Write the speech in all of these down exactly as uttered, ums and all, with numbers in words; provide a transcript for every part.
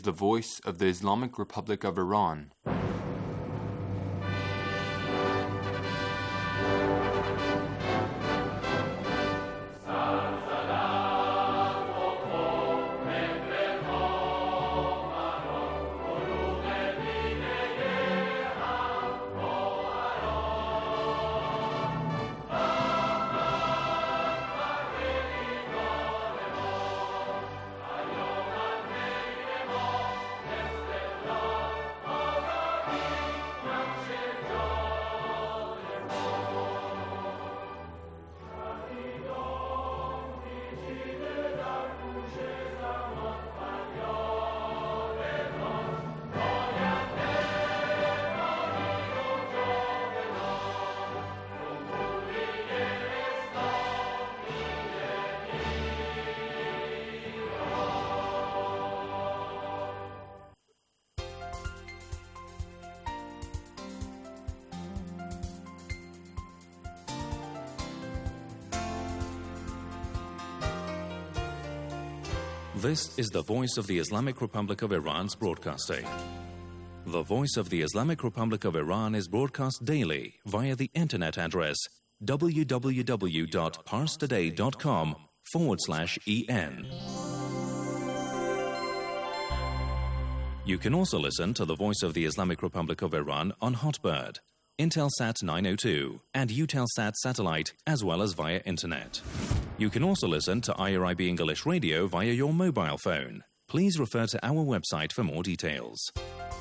The Voice of the Islamic Republic of Iran. This is the Voice of the Islamic Republic of Iran's broadcasting. The Voice of the Islamic Republic of Iran is broadcast daily via the internet address www.parstoday.com forward slash en. You can also listen to the Voice of the Islamic Republic of Iran on Hotbird, Intelsat nine oh two, and Eutelsat satellite, as well as via internet. You can also listen to I R I B English Radio via your mobile phone. Please refer to our website for more details.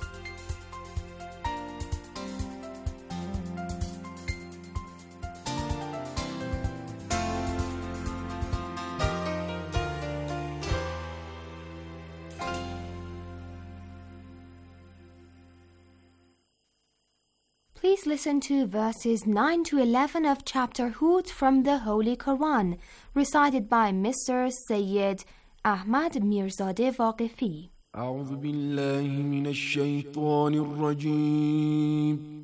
Please listen to verses nine to eleven of chapter Hud from the Holy Quran, recited by Mister Sayyid Ahmad Mirzadeh Waqifi. أعوذ بالله من الشيطان الرجيم.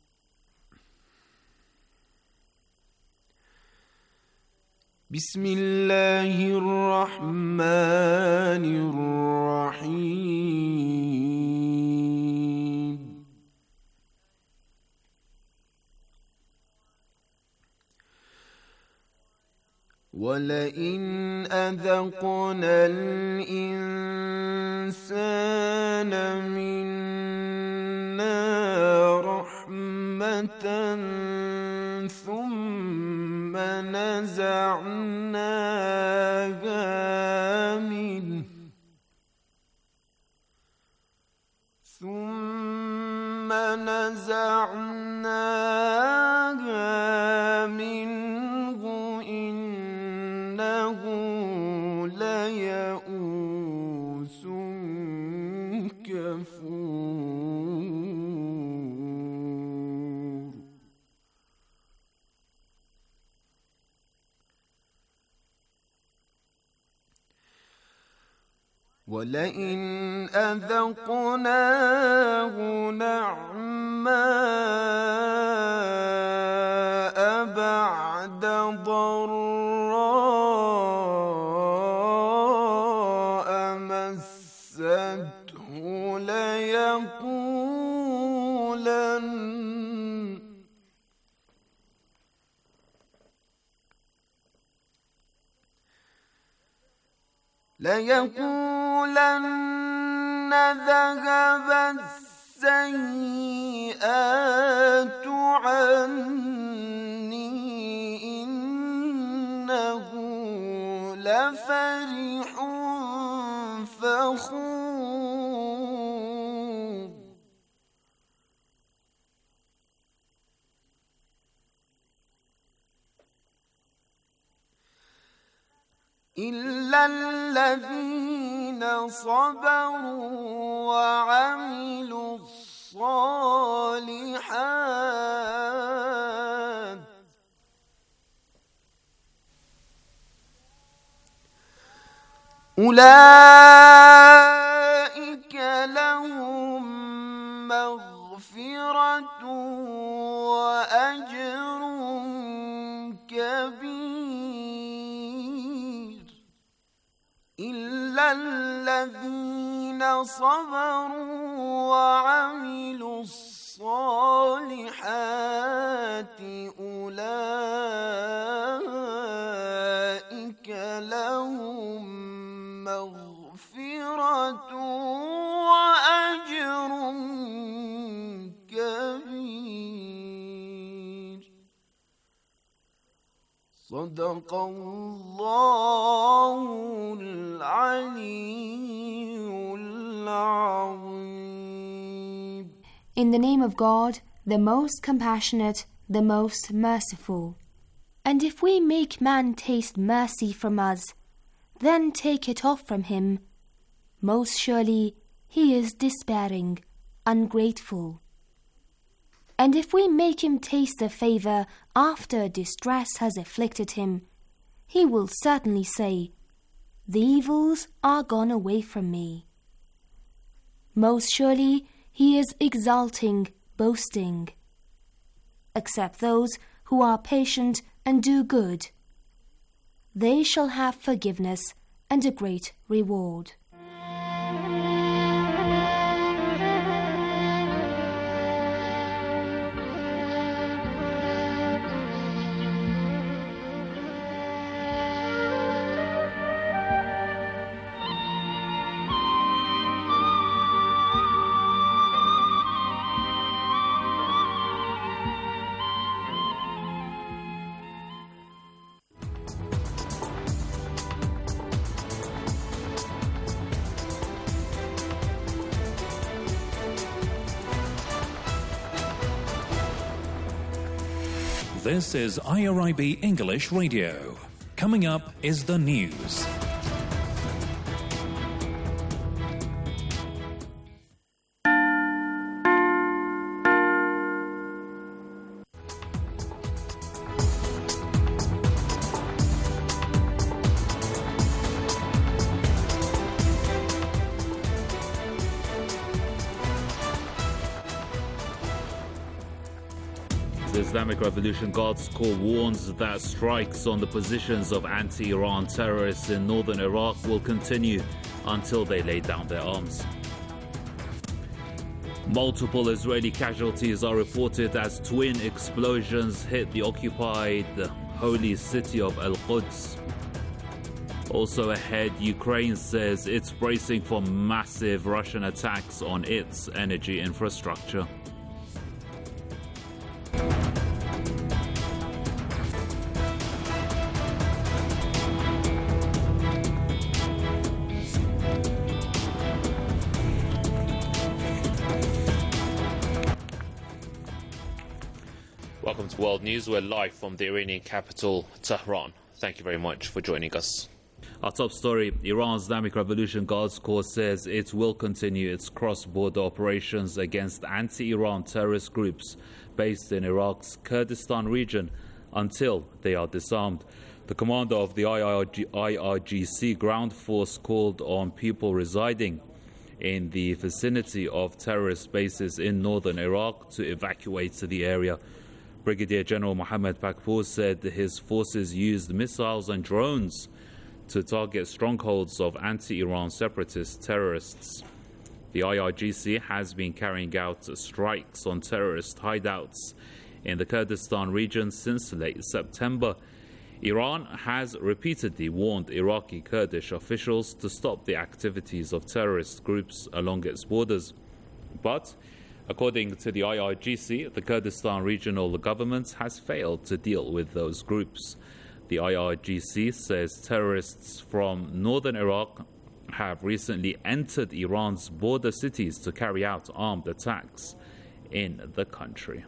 بسم الله الرحمن الرحيم. ولئن أذقنا الإنسان منا رحمة ثم نزعناها منه ثم نزعناها منه ليئوس كفور. ولئن أذقناه نعماء بعد ضراء مسته ليقولن ليقولن ذهب السيئات عني إنه لفرح فخور. إلا الذين صبروا وعملوا الصالحات أولئك لهم مغفرة وأجر كبير. إلا الذين صبروا وعملوا الصالحات أولئك لهم مغفرة وأجر كبير. صدق الله العلي العظيم. In the name of God, the most compassionate, the most merciful. And if we make man taste mercy from us, then take it off from him, most surely he is despairing, ungrateful. And if we make him taste a favour after distress has afflicted him, he will certainly say, "The evils are gone away from me." Most surely he is exulting, boasting. Except those who are patient and do good, they shall have forgiveness and a great reward. This is I R I B English Radio. Coming up is the news. The Islamic Revolution Guards Corps warns that strikes on the positions of anti-Iran terrorists in northern Iraq will continue until they lay down their arms. Multiple Israeli casualties are reported as twin explosions hit the occupied holy city of Al-Quds. Also ahead, Ukraine says it's bracing for massive Russian attacks on its energy infrastructure. Welcome to World News. We're live from the Iranian capital, Tehran. Thank you very much for joining us. Our top story, Iran's Islamic Revolution Guards Corps says it will continue its cross-border operations against anti-Iran terrorist groups based in Iraq's Kurdistan region until they are disarmed. The commander of the I R G C ground force called on people residing in the vicinity of terrorist bases in northern Iraq to evacuate to the area. Brigadier General Mohammad Pakpour said his forces used missiles and drones to target strongholds of anti-Iran separatist terrorists. The I R G C has been carrying out strikes on terrorist hideouts in the Kurdistan region since late September. Iran has repeatedly warned Iraqi Kurdish officials to stop the activities of terrorist groups along its borders. But according to the I R G C, the Kurdistan regional government has failed to deal with those groups. The I R G C says terrorists from northern Iraq have recently entered Iran's border cities to carry out armed attacks in the country.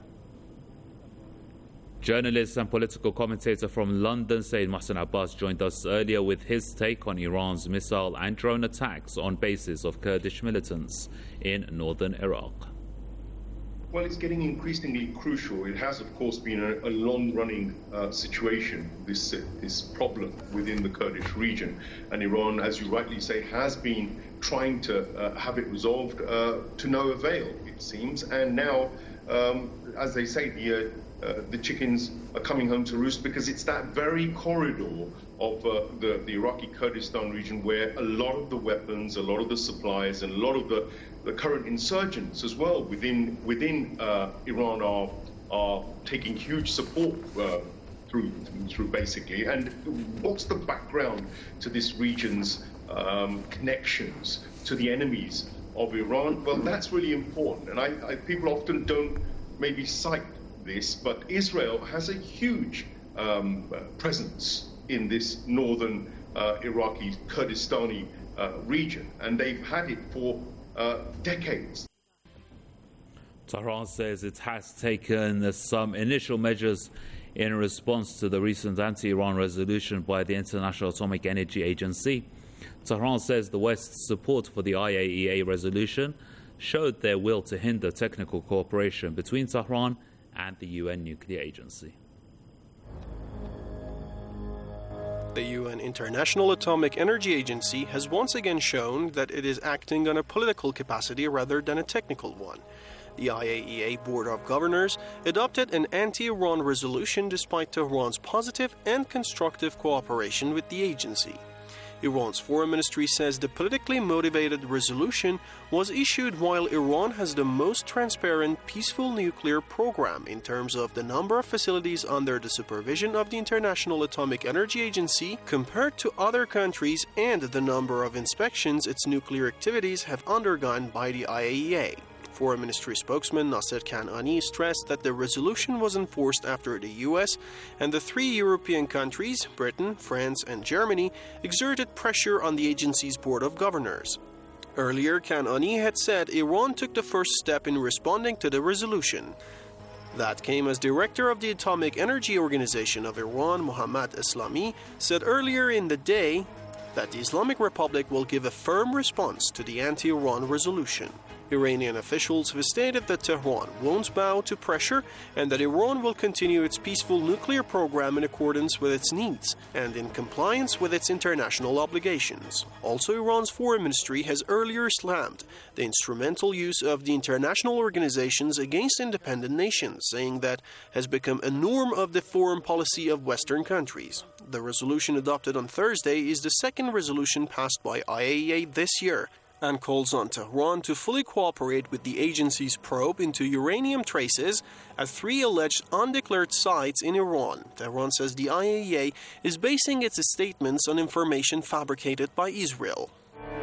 Journalist and political commentator from London, Sayyid Mohsen Abbas, joined us earlier with his take on Iran's missile and drone attacks on bases of Kurdish militants in northern Iraq. Well, it's getting increasingly crucial. It has, of course, been a, a long-running uh, situation, this, uh, this problem within the Kurdish region. And Iran, as you rightly say, has been trying to uh, have it resolved uh, to no avail, it seems. And now, um, as they say, the, uh, uh, the chickens are coming home to roost, because it's that very corridor of uh, the, the Iraqi Kurdistan region where a lot of the weapons, a lot of the supplies, and a lot of the, the current insurgents as well within within uh, Iran are are taking huge support uh, through through basically. And what's the background to this region's um, connections to the enemies of Iran? Well, that's really important, and I, I, people often don't maybe cite this, but Israel has a huge um, uh, presence in this northern uh, Iraqi Kurdistani uh, region, and they've had it for uh, decades. Tehran says it has taken some initial measures in response to the recent anti-Iran resolution by the International Atomic Energy Agency. Tehran says the West's support for the I A E A resolution showed their will to hinder technical cooperation between Tehran and the U N nuclear agency. The U N International Atomic Energy Agency has once again shown that it is acting on a political capacity rather than a technical one. The I A E A Board of Governors adopted an anti-Iran resolution despite Tehran's positive and constructive cooperation with the agency. Iran's foreign ministry says the politically motivated resolution was issued while Iran has the most transparent, peaceful nuclear program in terms of the number of facilities under the supervision of the International Atomic Energy Agency compared to other countries, and the number of inspections its nuclear activities have undergone by the I A E A. Foreign Ministry spokesman Nasser Kanani stressed that the resolution was enforced after the U S and the three European countries, Britain, France, and Germany, exerted pressure on the agency's Board of Governors. Earlier, Kanani had said Iran took the first step in responding to the resolution. That came as director of the Atomic Energy Organization of Iran, Mohammad Eslami, said earlier in the day that the Islamic Republic will give a firm response to the anti-Iran resolution. Iranian officials have stated that Tehran won't bow to pressure and that Iran will continue its peaceful nuclear program in accordance with its needs and in compliance with its international obligations. Also, Iran's foreign ministry has earlier slammed the instrumental use of the international organizations against independent nations, saying that has become a norm of the foreign policy of Western countries. The resolution adopted on Thursday is the second resolution passed by I A E A this year, and calls on Tehran to fully cooperate with the agency's probe into uranium traces at three alleged undeclared sites in Iran. Tehran says the I A E A is basing its statements on information fabricated by Israel.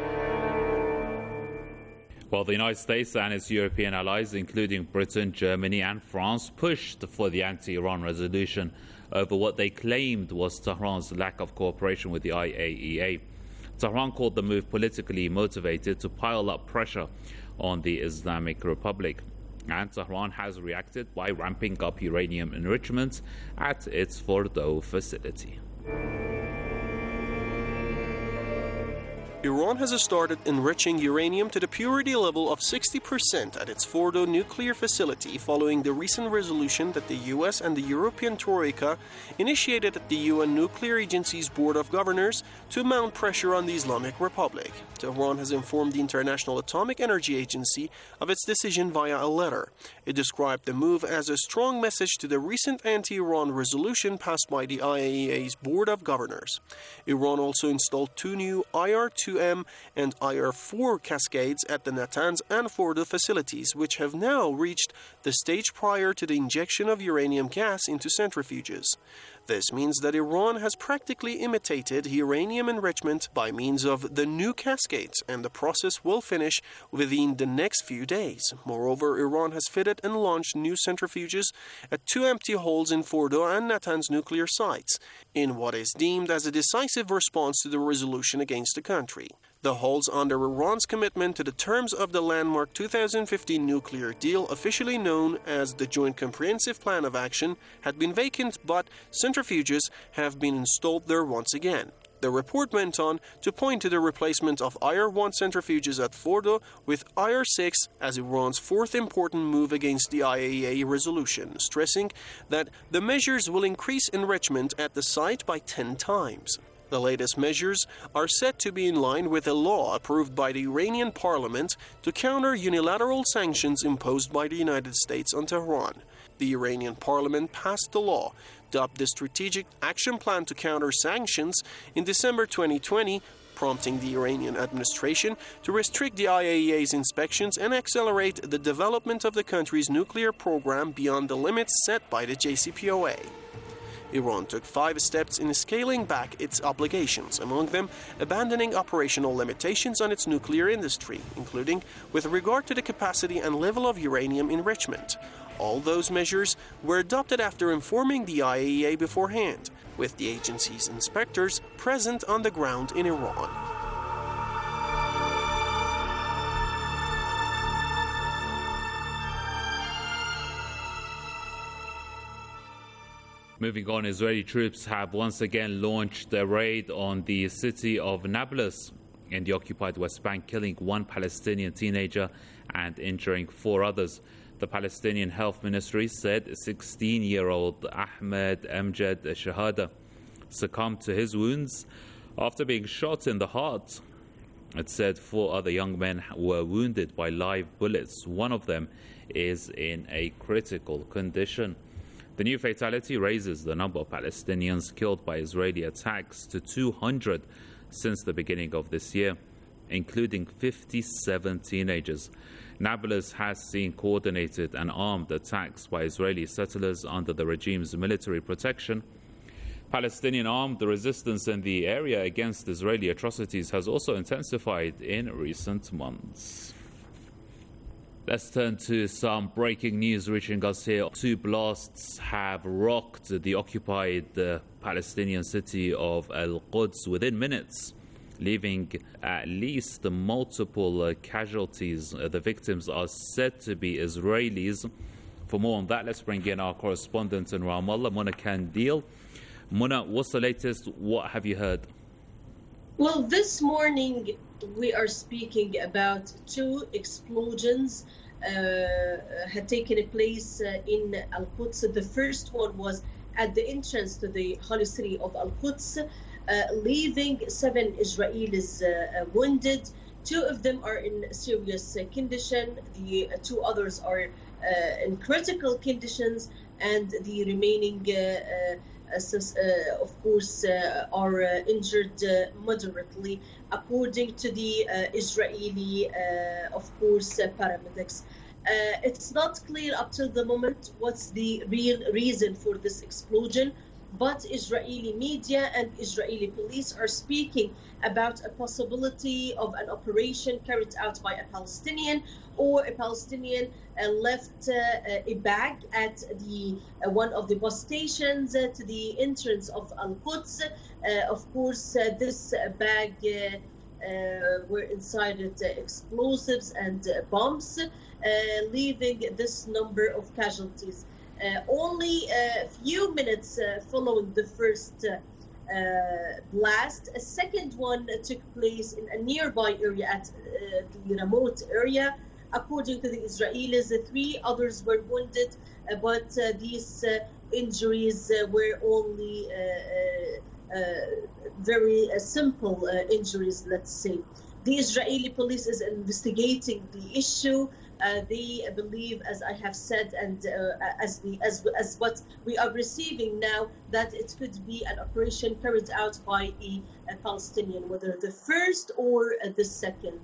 While the United States and its European allies, including Britain, Germany, and France, pushed for the anti-Iran resolution over what they claimed was Tehran's lack of cooperation with the I A E A. Tehran called the move politically motivated to pile up pressure on the Islamic Republic. And Tehran has reacted by ramping up uranium enrichment at its Fordow facility. Iran has started enriching uranium to the purity level of sixty percent at its Fordow nuclear facility following the recent resolution that the U S and the European Troika initiated at the U N Nuclear Agency's Board of Governors to mount pressure on the Islamic Republic. Tehran has informed the International Atomic Energy Agency of its decision via a letter. It described the move as a strong message to the recent anti-Iran resolution passed by the I A E A's Board of Governors. Iran also installed two new I R two M and I R four cascades at the Natanz and Fordow facilities, which have now reached the stage prior to the injection of uranium gas into centrifuges. This means that Iran has practically imitated uranium enrichment by means of the new cascades, and the process will finish within the next few days. Moreover, Iran has fitted and launched new centrifuges at two empty holes in Fordow and Natanz nuclear sites, in what is deemed as a decisive response to the resolution against the country. The holes under Iran's commitment to the terms of the landmark two thousand fifteen nuclear deal, officially known as the Joint Comprehensive Plan of Action, had been vacant, but centrifuges have been installed there once again. The report went on to point to the replacement of I R one centrifuges at Fordow with I R six as Iran's fourth important move against the I A E A resolution, stressing that the measures will increase enrichment at the site by ten times. The latest measures are said to be in line with a law approved by the Iranian parliament to counter unilateral sanctions imposed by the United States on Tehran. The Iranian parliament passed the law, dubbed the Strategic Action Plan to Counter Sanctions, in December twenty twenty, prompting the Iranian administration to restrict the I A E A's inspections and accelerate the development of the country's nuclear program beyond the limits set by the J C P O A. Iran took five steps in scaling back its obligations, among them abandoning operational limitations on its nuclear industry, including with regard to the capacity and level of uranium enrichment. All those measures were adopted after informing the I A E A beforehand, with the agency's inspectors present on the ground in Iran. Moving on, Israeli troops have once again launched a raid on the city of Nablus in the occupied West Bank, killing one Palestinian teenager and injuring four others. The Palestinian Health Ministry said sixteen-year-old Ahmed Amjad Shahada succumbed to his wounds after being shot in the heart. It said four other young men were wounded by live bullets. One of them is in a critical condition. The new fatality raises the number of Palestinians killed by Israeli attacks to two hundred since the beginning of this year, including fifty-seven teenagers. Nablus has seen coordinated and armed attacks by Israeli settlers under the regime's military protection. Palestinian armed resistance in the area against Israeli atrocities has also intensified in recent months. Let's turn to some breaking news reaching us here. Two blasts have rocked the occupied uh, Palestinian city of Al-Quds within minutes, leaving at least multiple uh, casualties. Uh, the victims are said to be Israelis. For more on that, let's bring in our correspondent in Ramallah, Mona Kandil. Mona, what's the latest? What have you heard? Well, this morning we are speaking about two explosions uh, had taken place uh, in Al-Quds. The first one was at the entrance to the holy city of Al-Quds, uh, leaving seven Israelis uh, wounded. Two of them are in serious uh, condition. The uh, two others are uh, in critical conditions, and the remaining uh, uh, Uh, uh, of course, uh, are uh, injured uh, moderately, according to the uh, Israeli, uh, of course, uh, paramedics. Uh, it's not clear up till the moment what's the real reason for this explosion, but Israeli media and Israeli police are speaking about a possibility of an operation carried out by a Palestinian, or a Palestinian uh, left uh, a bag at the uh, one of the bus stations uh, to the entrance of Al-Quds. Uh, of course, uh, this uh, bag uh, uh, were inside it uh, explosives and uh, bombs, uh, leaving this number of casualties. Uh, only a few minutes uh, following the first uh, uh, blast, a second one uh, took place in a nearby area at uh, the remote area. According to the Israelis, the three others were wounded, uh, but uh, these uh, injuries uh, were only uh, uh, uh, very uh, simple uh, injuries, let's say. The Israeli police is investigating the issue. Uh, they believe, as I have said, and uh, as the as as what we are receiving now, that it could be an operation carried out by a, a Palestinian, whether the first or uh, the second.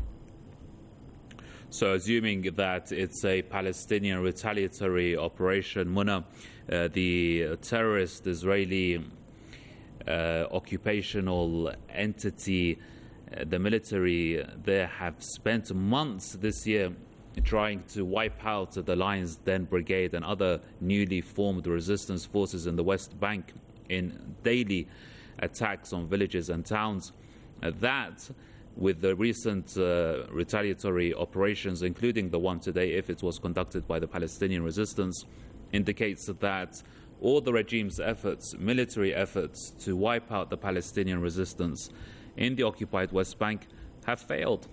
So, assuming that it's a Palestinian retaliatory operation, Muna, uh, the terrorist Israeli uh, occupational entity, uh, the military there, have spent months this year trying to wipe out the Lions Den Brigade and other newly formed resistance forces in the West Bank in daily attacks on villages and towns. Uh, that, with the recent uh, retaliatory operations, including the one today, if it was conducted by the Palestinian resistance, indicates that all the regime's efforts, military efforts to wipe out the Palestinian resistance in the occupied West Bank, have failed.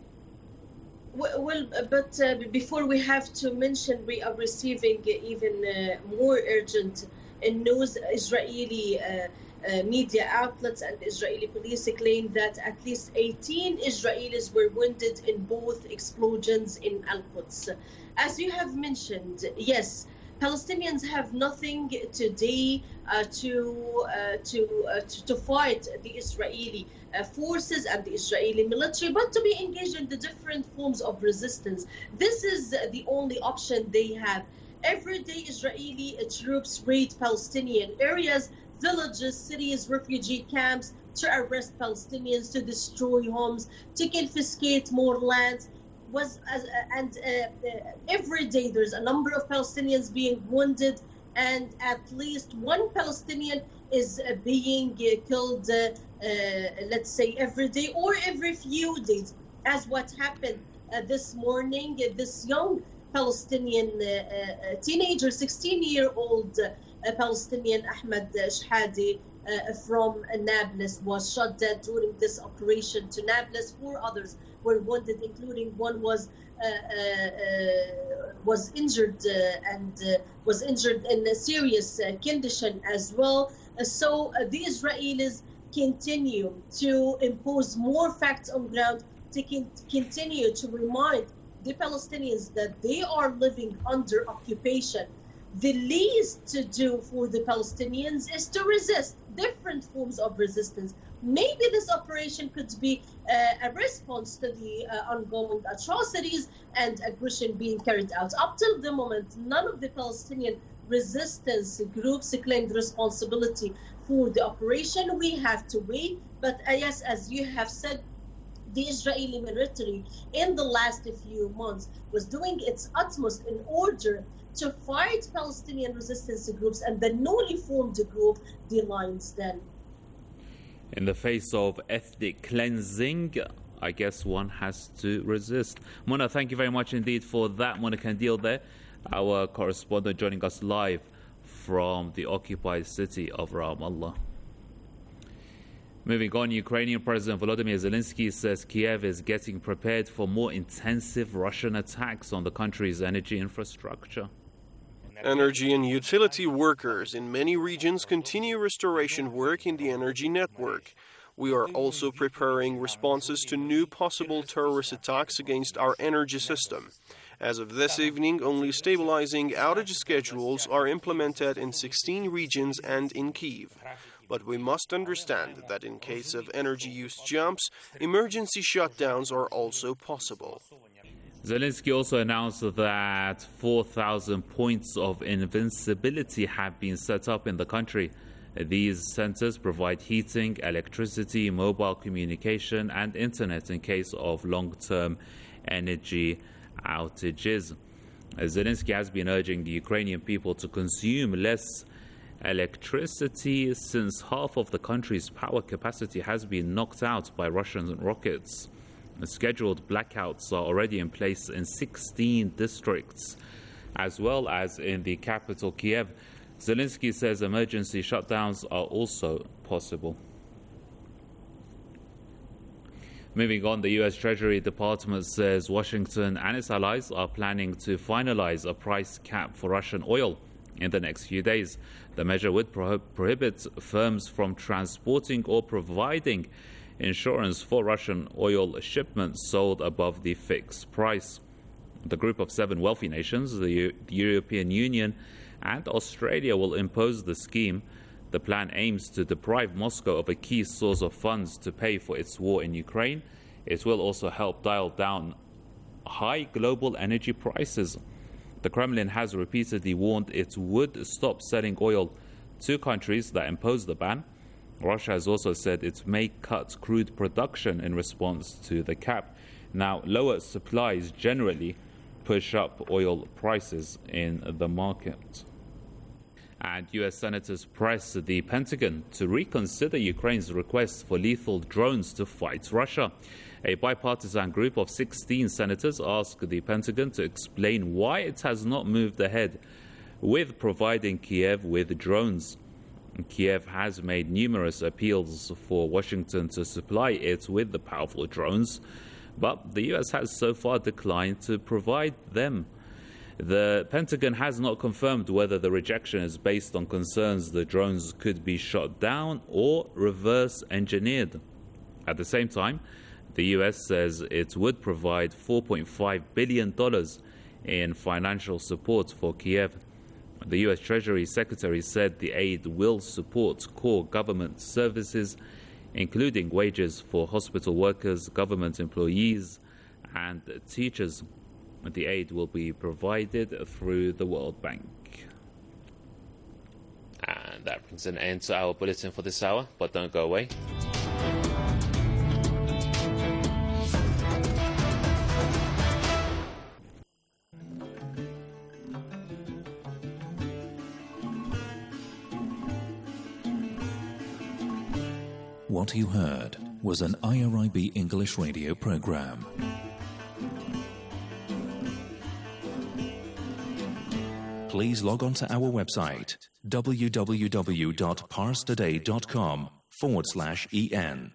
Well, but uh, before we have to mention, we are receiving even uh, more urgent news. Israeli uh, uh, media outlets and Israeli police claim that at least eighteen Israelis were wounded in both explosions in Al-Quds. As you have mentioned, yes, Palestinians have nothing today uh, to, uh, to, uh, to to fight the Israeli uh, forces and the Israeli military, but to be engaged in the different forms of resistance. This is the only option they have. Every day, Israeli troops raid Palestinian areas, villages, cities, refugee camps to arrest Palestinians, to destroy homes, to confiscate more land. Was uh, and uh, uh, every day there's a number of Palestinians being wounded, and at least one Palestinian is uh, being uh, killed. Uh, uh, let's say every day or every few days, as what happened uh, this morning. Uh, this young Palestinian uh, uh, teenager, sixteen-year-old uh, Palestinian Ahmed Shhadi uh, from Nablus was shot dead during this operation to Nablus. Four others were wounded, including one was uh, uh, uh, was injured uh, and uh, was injured in a serious uh, condition as well. Uh, so uh, the Israelis continue to impose more facts on ground, to con- continue to remind the Palestinians that they are living under occupation. The least to do for the Palestinians is to resist different forms of resistance. Maybe this operation could be uh, a response to the uh, ongoing atrocities and aggression being carried out. Up till the moment, none of the Palestinian resistance groups claimed responsibility for the operation. We have to wait. But uh, yes, as you have said, the Israeli military in the last few months was doing its utmost in order to fight Palestinian resistance groups and the newly formed group, the Lions Den. In the face of ethnic cleansing, I guess one has to resist. Mona, thank you very much indeed for that. Mona Kandil there, our correspondent joining us live from the occupied city of Ramallah. Moving on, Ukrainian President Volodymyr Zelensky says Kiev is getting prepared for more intensive Russian attacks on the country's energy infrastructure. Energy and utility workers in many regions continue restoration work in the energy network. We are also preparing responses to new possible terrorist attacks against our energy system. As of this evening, only stabilizing outage schedules are implemented in sixteen regions and in Kyiv. But we must understand that in case of energy use jumps, emergency shutdowns are also possible. Zelensky also announced that four thousand points of invincibility have been set up in the country. These centers provide heating, electricity, mobile communication, and internet in case of long-term energy outages. Zelensky has been urging the Ukrainian people to consume less electricity since half of the country's power capacity has been knocked out by Russian rockets. Scheduled blackouts are already in place in sixteen districts, as well as in the capital, Kiev. Zelensky says emergency shutdowns are also possible. Moving on, the U S Treasury Department says Washington and its allies are planning to finalize a price cap for Russian oil in the next few days. The measure would pro- prohibit firms from transporting or providing insurance for Russian oil shipments sold above the fixed price. The group of seven wealthy nations, the, U- the European Union and Australia, will impose the scheme. The plan aims to deprive Moscow of a key source of funds to pay for its war in Ukraine. It will also help dial down high global energy prices. The Kremlin has repeatedly warned it would stop selling oil to countries that impose the ban. Russia has also said it may cut crude production in response to the cap. Now, lower supplies generally push up oil prices in the market. And U S senators press the Pentagon to reconsider Ukraine's request for lethal drones to fight Russia. A bipartisan group of sixteen senators asked the Pentagon to explain why it has not moved ahead with providing Kiev with drones. Kiev has made numerous appeals for Washington to supply it with the powerful drones, but the U S has so far declined to provide them. The Pentagon has not confirmed whether the rejection is based on concerns the drones could be shot down or reverse engineered. At the same time, the U S says it would provide four point five billion dollars in financial support for Kiev. The U S Treasury Secretary said the aid will support core government services, including wages for hospital workers, government employees, and teachers. The aid will be provided through the World Bank. And that brings an end to our bulletin for this hour, but don't go away. What you heard was an I R I B English radio program. Please log on to our website w w w dot pars today dot com forward slash en.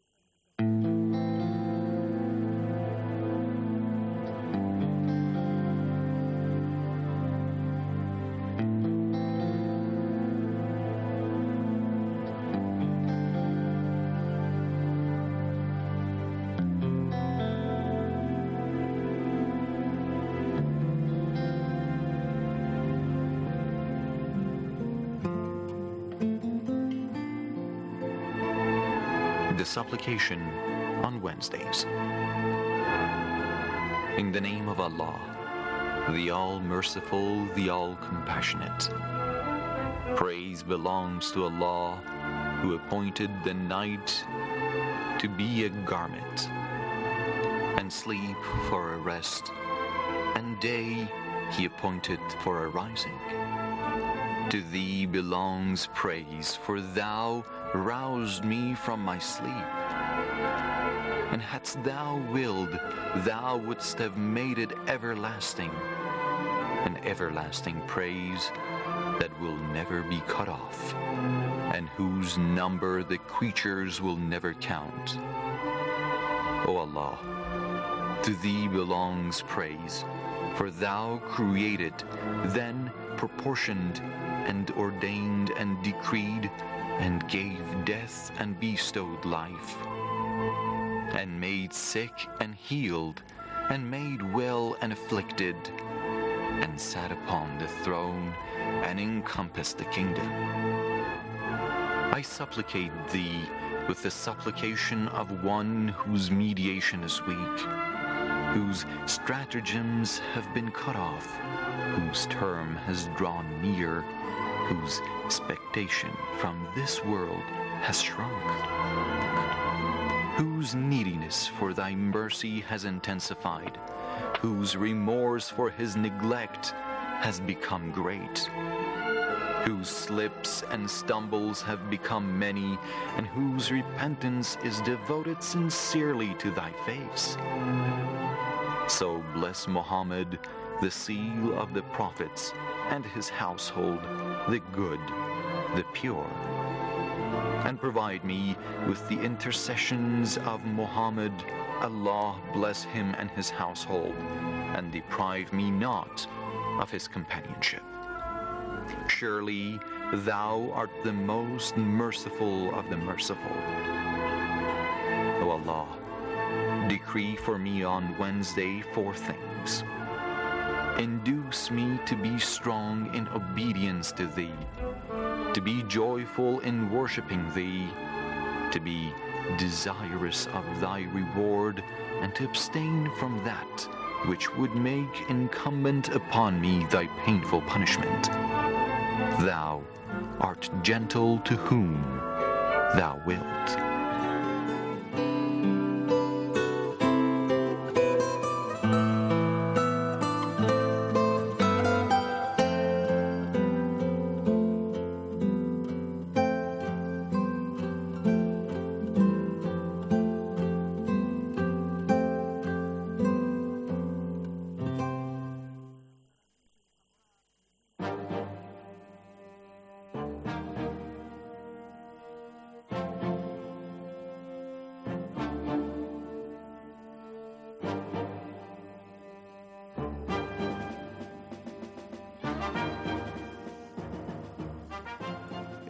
The supplication on Wednesdays. In the name of Allah, the All-Merciful, the All-Compassionate. Praise belongs to Allah, who appointed the night to be a garment, and sleep for a rest, and day He appointed for a rising. To Thee belongs praise, for Thou roused me from my sleep. And hadst Thou willed, Thou wouldst have made it everlasting, an everlasting praise that will never be cut off, and whose number the creatures will never count. O Allah, to Thee belongs praise, for Thou created, then proportioned, and ordained and decreed, and gave death and bestowed life, and made sick and healed, and made well and afflicted, and sat upon the throne and encompassed the kingdom. I supplicate Thee with the supplication of one whose mediation is weak, whose stratagems have been cut off, whose term has drawn near, whose expectation from this world has shrunk, whose neediness for Thy mercy has intensified, whose remorse for his neglect has become great, whose slips and stumbles have become many, and whose repentance is devoted sincerely to Thy face. So bless Muhammad, the seal of the prophets, and his household, the good, the pure. And provide me with the intercessions of Muhammad. Allah bless him and his household, and deprive me not of his companionship. Surely Thou art the most merciful of the merciful. O Allah, decree for me on Wednesday four things. Induce me to be strong in obedience to Thee, to be joyful in worshiping Thee, to be desirous of Thy reward, and to abstain from that which would make incumbent upon me Thy painful punishment. Thou art gentle to whom Thou wilt.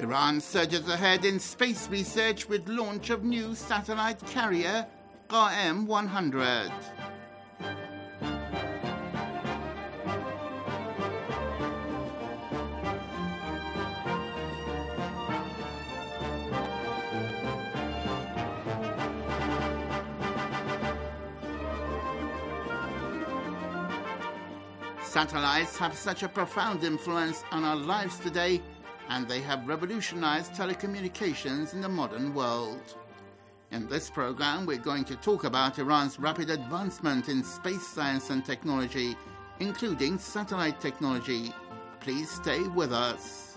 Iran surges ahead in space research with launch of new satellite carrier Qa'em one hundred. Satellites have such a profound influence on our lives today, and they have revolutionized telecommunications in the modern world. In this program, we're going to talk about Iran's rapid advancement in space science and technology, including satellite technology. Please stay with us.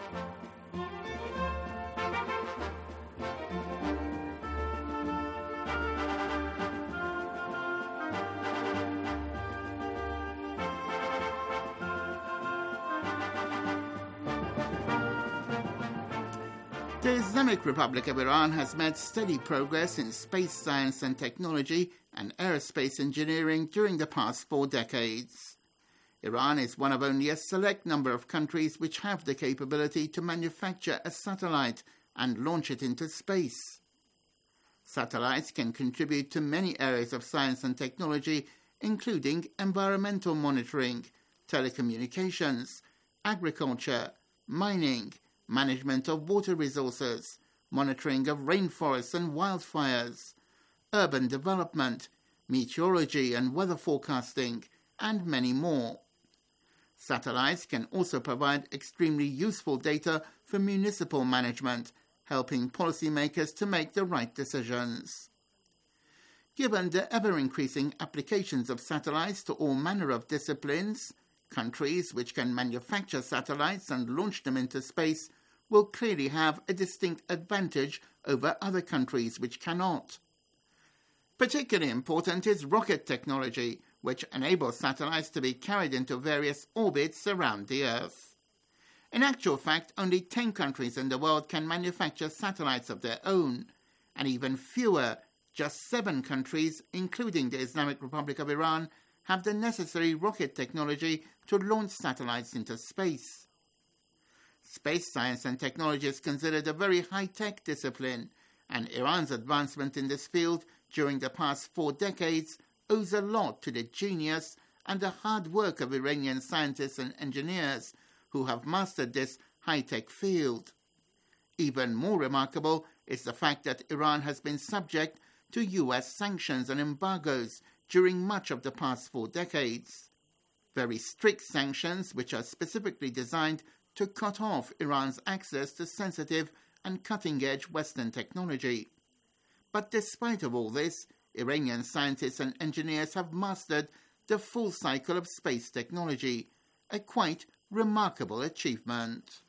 The Islamic Republic of Iran has made steady progress in space science and technology and aerospace engineering during the past four decades. Iran is one of only a select number of countries which have the capability to manufacture a satellite and launch it into space. Satellites can contribute to many areas of science and technology, including environmental monitoring, telecommunications, agriculture, mining, management of water resources, monitoring of rainforests and wildfires, urban development, meteorology and weather forecasting, and many more. Satellites can also provide extremely useful data for municipal management, helping policymakers to make the right decisions. Given the ever-increasing applications of satellites to all manner of disciplines, countries which can manufacture satellites and launch them into space will clearly have a distinct advantage over other countries which cannot. Particularly important is rocket technology, which enables satellites to be carried into various orbits around the Earth. In actual fact, only ten countries in the world can manufacture satellites of their own, and even fewer, just seven countries, including the Islamic Republic of Iran, have the necessary rocket technology to launch satellites into space. Space science and technology is considered a very high-tech discipline, and Iran's advancement in this field during the past four decades owes a lot to the genius and the hard work of Iranian scientists and engineers who have mastered this high-tech field. Even more remarkable is the fact that Iran has been subject to U S sanctions and embargoes during much of the past four decades. Very strict sanctions which are specifically designed to cut off Iran's access to sensitive and cutting-edge Western technology. But despite of all this, Iranian scientists and engineers have mastered the full cycle of space technology, a quite remarkable achievement.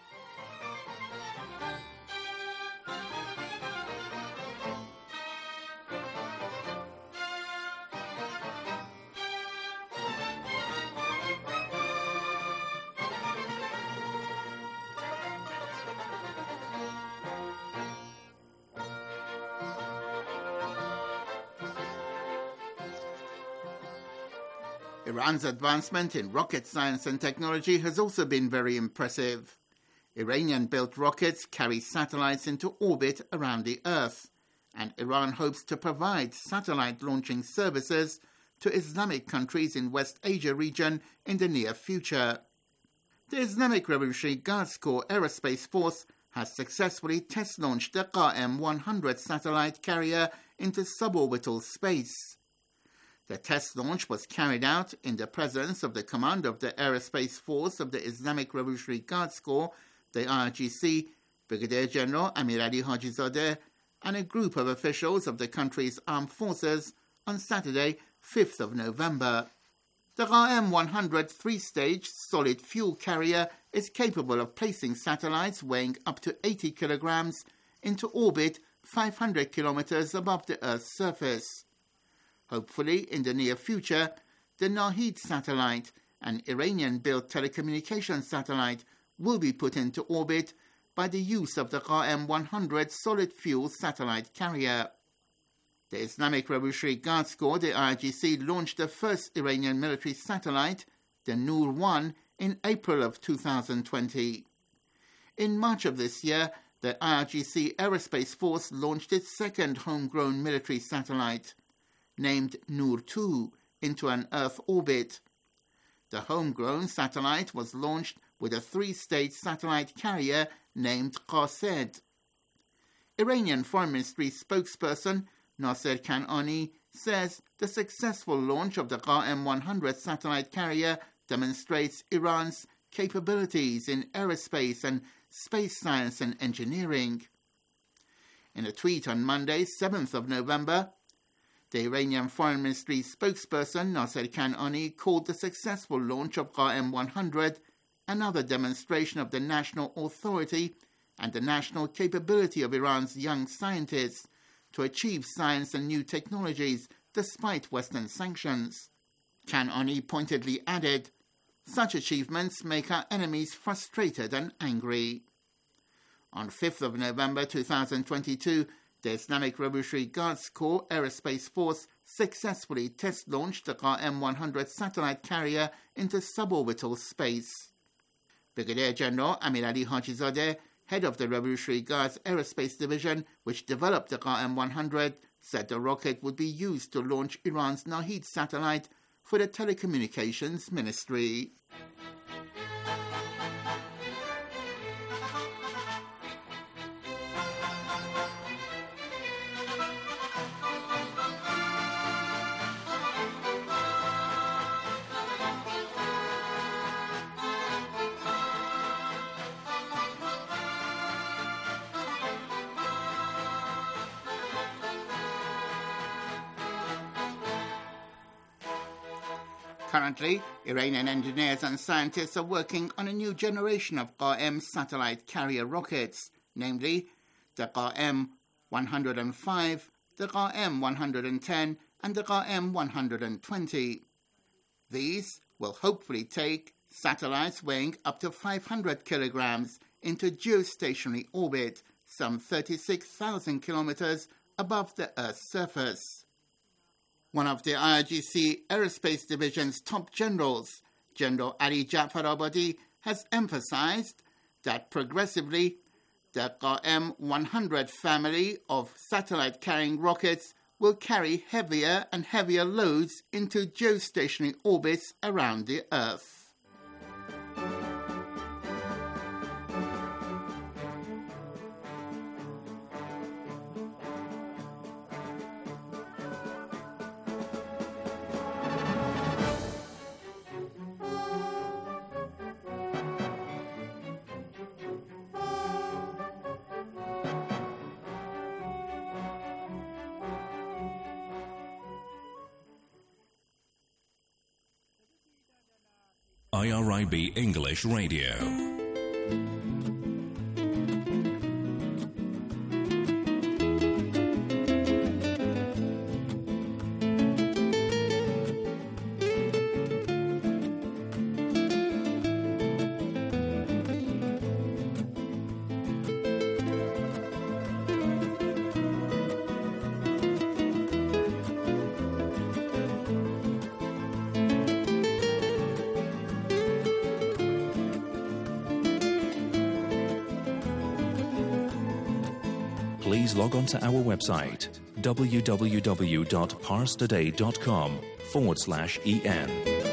Iran's advancement in rocket science and technology has also been very impressive. Iranian-built rockets carry satellites into orbit around the Earth, and Iran hopes to provide satellite launching services to Islamic countries in West Asia region in the near future. The Islamic Revolutionary Guards Corps Aerospace Force has successfully test-launched the Qa'em one hundred satellite carrier into suborbital space. The test launch was carried out in the presence of the commander of the Aerospace Force of the Islamic Revolutionary Guards Corps, the I R G C, Brigadier General Amirali Hajizadeh, and a group of officials of the country's armed forces on Saturday, fifth of November. The Qa'em one hundred three-stage solid fuel carrier is capable of placing satellites weighing up to eighty kilograms into orbit five hundred kilometers above the Earth's surface. Hopefully, in the near future, the Nahid satellite, an Iranian-built telecommunications satellite, will be put into orbit by the use of the Qa'em one hundred solid-fuel satellite carrier. The Islamic Revolutionary Guards Corps, the I R G C, launched the first Iranian military satellite, the Noor one, in April of two thousand twenty. In March of this year, the I R G C Aerospace Force launched its second homegrown military satellite, named Noor two, into an Earth orbit. The homegrown satellite was launched with a three-stage satellite carrier named Qasid. Iranian Foreign Ministry spokesperson Nasser Kanani says the successful launch of the Qa'em one hundred satellite carrier demonstrates Iran's capabilities in aerospace and space science and engineering. In a tweet on Monday, seventh of November, the Iranian Foreign Ministry spokesperson Nasser Kanani called the successful launch of Qa'em one hundred another demonstration of the national authority and the national capability of Iran's young scientists to achieve science and new technologies despite Western sanctions. Kanani pointedly added, "Such achievements make our enemies frustrated and angry." On fifth of November two thousand twenty-two, the Islamic Revolutionary Guards Corps Aerospace Force successfully test-launched the Qa'em one hundred satellite carrier into suborbital space. Brigadier General Amir Ali Hajizadeh, head of the Revolutionary Guards Aerospace Division, which developed the Qa'em one hundred, said the rocket would be used to launch Iran's Nahid satellite for the Telecommunications Ministry. Currently, Iranian engineers and scientists are working on a new generation of Qa'em satellite carrier rockets, namely the Qa'em one hundred five, the Qa'em one hundred ten, and the Qa'em one hundred twenty. These will hopefully take satellites weighing up to five hundred kilograms into geostationary orbit, some thirty-six thousand kilometers above the Earth's surface. One of the I R G C Aerospace Division's top generals, General Ali Jafar Abadi, has emphasized that progressively the Qa'em one hundred family of satellite-carrying rockets will carry heavier and heavier loads into geostationary orbits around the Earth. I R I B English Radio. Please log on to our website, www.parstoday.com forward slash en.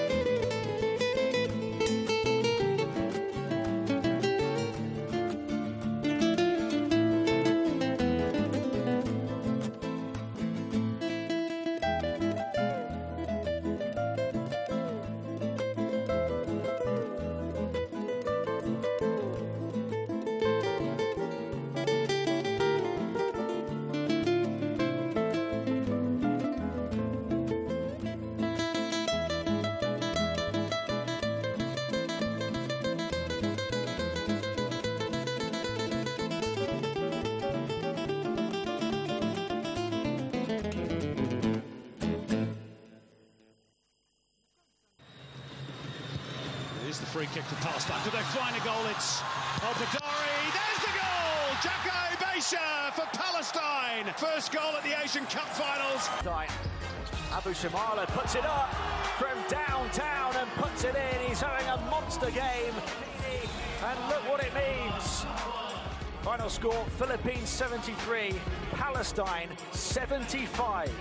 Free kick to Palestine. Do they find a goal? It's Al-Badari. There's the goal! Jacko Beisa for Palestine. First goal at the Asian Cup finals. Abu Shamala puts it up. from downtown and puts it in. He's having a monster game. And look what it means. Final score, Philippines seventy-three, Palestine seventy-five.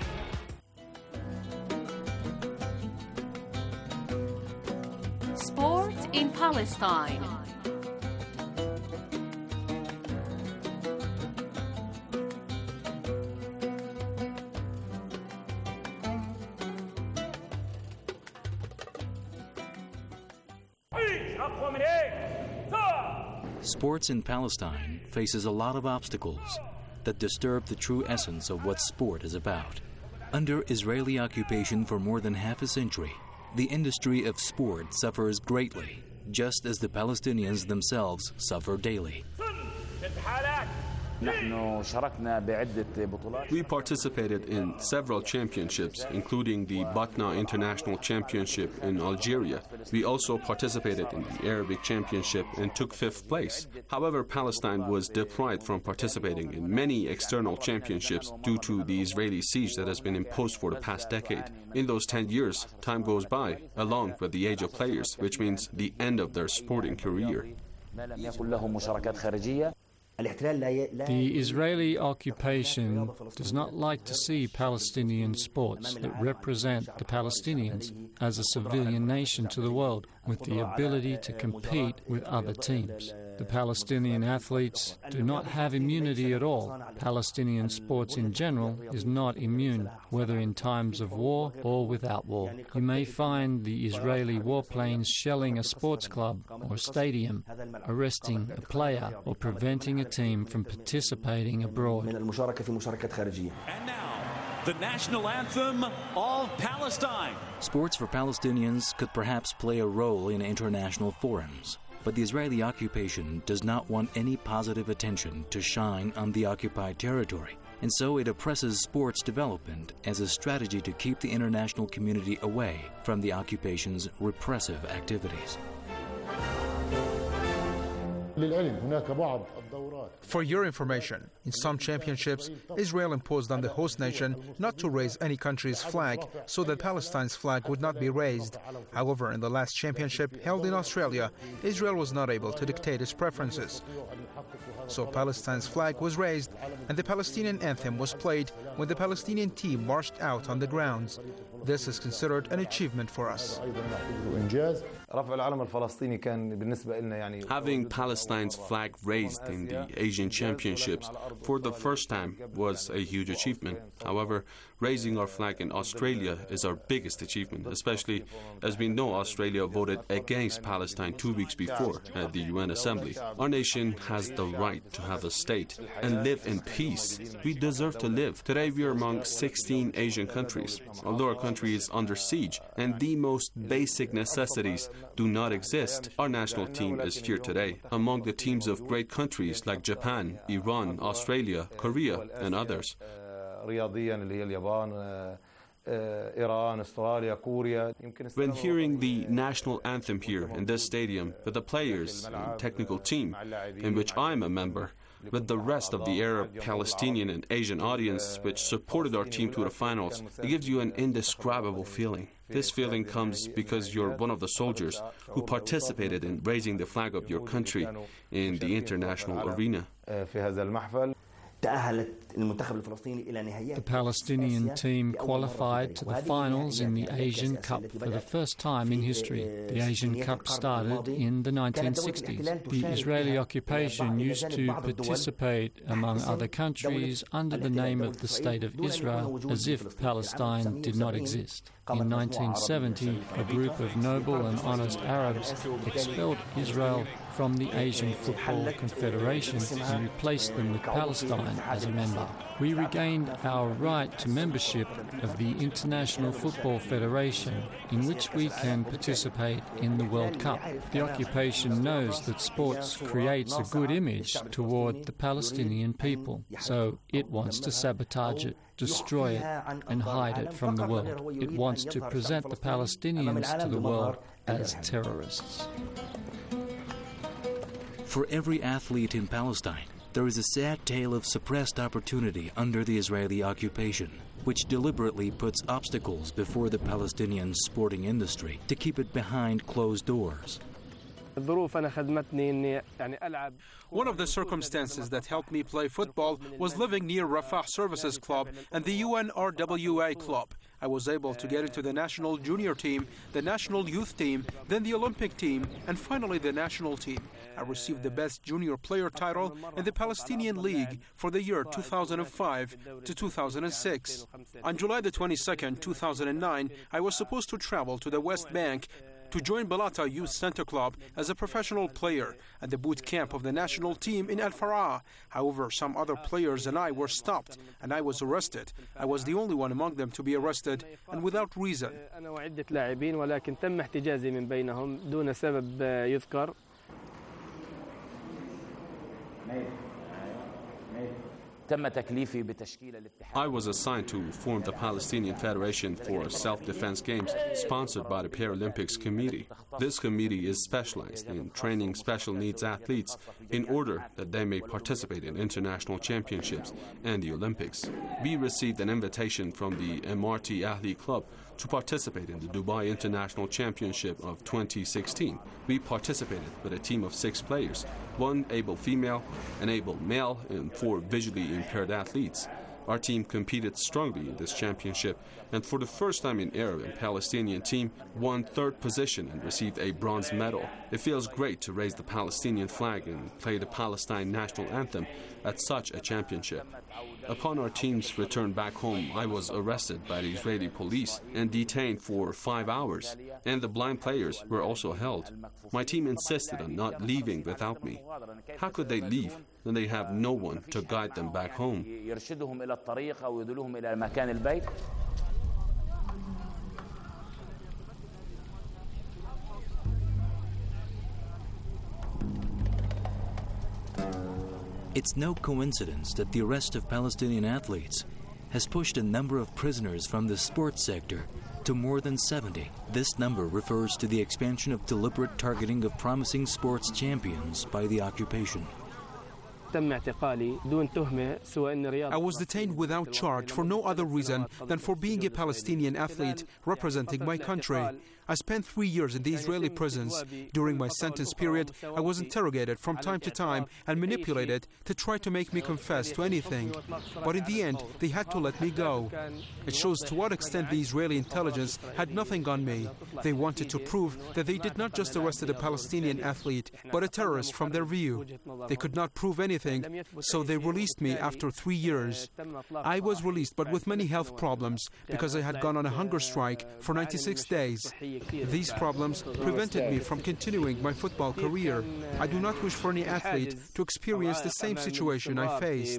Sport in Palestine. Sports in Palestine faces a lot of obstacles that disturb the true essence of what sport is about. Under Israeli occupation for more than half a century, the industry of sport suffers greatly, just as the Palestinians themselves suffer daily. We participated in several championships, including the Batna International Championship in Algeria. We also participated in the Arabic Championship and took fifth place. However, Palestine was deprived from participating in many external championships due to the Israeli siege that has been imposed for the past decade. In those ten years, time goes by, along with the age of players, which means the end of their sporting career. The Israeli occupation does not like to see Palestinian sports that represent the Palestinians as a civilian nation to the world with the ability to compete with other teams. The Palestinian athletes do not have immunity at all. Palestinian sports in general is not immune, whether in times of war or without war. You may find the Israeli warplanes shelling a sports club or stadium, arresting a player or preventing a team from participating abroad. And now, the national anthem of Palestine. Sports for Palestinians could perhaps play a role in international forums, but the Israeli occupation does not want any positive attention to shine on the occupied territory, and so it oppresses sports development as a strategy to keep the international community away from the occupation's repressive activities. For your information, in some championships, Israel imposed on the host nation not to raise any country's flag so that Palestine's flag would not be raised. However, in the last championship held in Australia, Israel was not able to dictate its preferences. So Palestine's flag was raised and the Palestinian anthem was played when the Palestinian team marched out on the grounds. This is considered an achievement for us. Having Palestine's flag raised in the Asian Championships for the first time was a huge achievement. However, raising our flag in Australia is our biggest achievement, especially as we know Australia voted against Palestine two weeks before at the U N Assembly. Our nation has the right to have a state and live in peace. We deserve to live. Today we are among sixteen Asian countries. Although our country is under siege and the most basic necessities do not exist, our national team is here today, among the teams of great countries like Japan, Iran, Australia, Korea, and others. When hearing the national anthem here in this stadium with the players and technical team, in which I'm a member, with the rest of the Arab, Palestinian, and Asian audience which supported our team to the finals, it gives you an indescribable feeling. This feeling comes because you're one of the soldiers who participated in raising the flag of your country in the international arena. The Palestinian team qualified to the finals in the Asian Cup for the first time in history. The Asian Cup started in the nineteen sixties. The Israeli occupation used to participate among other countries under the name of the State of Israel, as if Palestine did not exist. In nineteen seventy, a group of noble and honest Arabs expelled Israel from the Asian Football Confederation and replaced them with Palestine as a member. We regained our right to membership of the International Football Federation, in which we can participate in the World Cup. The occupation knows that sports creates a good image toward the Palestinian people, so it wants to sabotage it, destroy it, and hide it from the world. It wants to present the Palestinians to the world as terrorists. For every athlete in Palestine, there is a sad tale of suppressed opportunity under the Israeli occupation. which deliberately puts obstacles before the Palestinian sporting industry to keep it behind closed doors. One of the circumstances that helped me play football was living near Rafah Services Club and the U N R W A club. I was able to get into the national junior team, the national youth team, then the Olympic team, and finally the national team. I received the best junior player title in the Palestinian League for the year two thousand five to two thousand six. On July the twenty-second, two thousand nine, I was supposed to travel to the West Bank to join Balata Youth Center Club as a professional player at the boot camp of the national team in Al Farah. However, some other players and I were stopped and I was arrested. I was the only one among them to be arrested and without reason. I was assigned to form the Palestinian Federation for Self-Defense Games, sponsored by the Paralympics Committee. This committee is specialized in training special needs athletes in order that they may participate in international championships and the Olympics. We received an invitation from the M R T Ahli Club to participate in the Dubai International Championship of twenty sixteen. We participated with a team of six players, one able female, an able male, and four visually impaired athletes. Our team competed strongly in this championship, and for the first time in Arab and Palestinian team, won third position and received a bronze medal. It feels great to raise the Palestinian flag and play the Palestine national anthem at such a championship. Upon our team's return back home, I was arrested by the Israeli police and detained for five hours, and the blind players were also held. My team insisted on not leaving without me. How could they leave when they have no one to guide them back home? It's no coincidence that the arrest of Palestinian athletes has pushed a number of prisoners from the sports sector to more than seventy. This number refers to the expansion of deliberate targeting of promising sports champions by the occupation. I was detained without charge for no other reason than for being a Palestinian athlete representing my country. I spent three years in the Israeli prisons. During my sentence period, I was interrogated from time to time and manipulated to try to make me confess to anything. But in the end, they had to let me go. It shows to what extent the Israeli intelligence had nothing on me. They wanted to prove that they did not just arrest a Palestinian athlete, but a terrorist from their view. They could not prove anything, so they released me after three years. I was released, but with many health problems, because I had gone on a hunger strike for ninety-six days. These problems prevented me from continuing my football career. I do not wish for any athlete to experience the same situation I faced.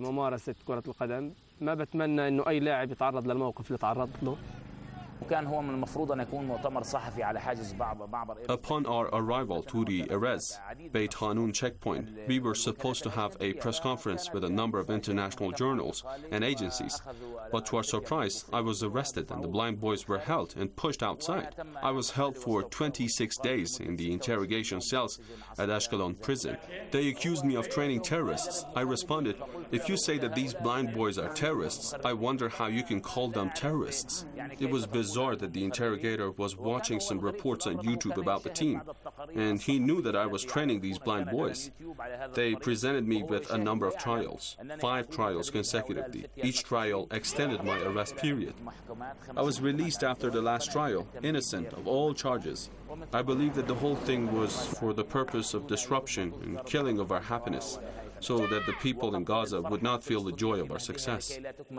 Upon our arrival to the Erez Beit Hanun checkpoint, we were supposed to have a press conference with a number of international journals and agencies. But to our surprise, I was arrested and the blind boys were held and pushed outside. I was held for twenty-six days in the interrogation cells at Ashkelon prison. They accused me of training terrorists. I responded, "If you say that these blind boys are terrorists, I wonder how you can call them terrorists." It was bizarre that the interrogator was watching some reports on YouTube about the team, and he knew that I was training these blind boys. They presented me with a number of trials, five trials consecutively. Each trial extended my arrest period. I was released after the last trial, innocent of all charges. I believe that the whole thing was for the purpose of disruption and killing of our happiness, so that the people in Gaza would not feel the joy of our success.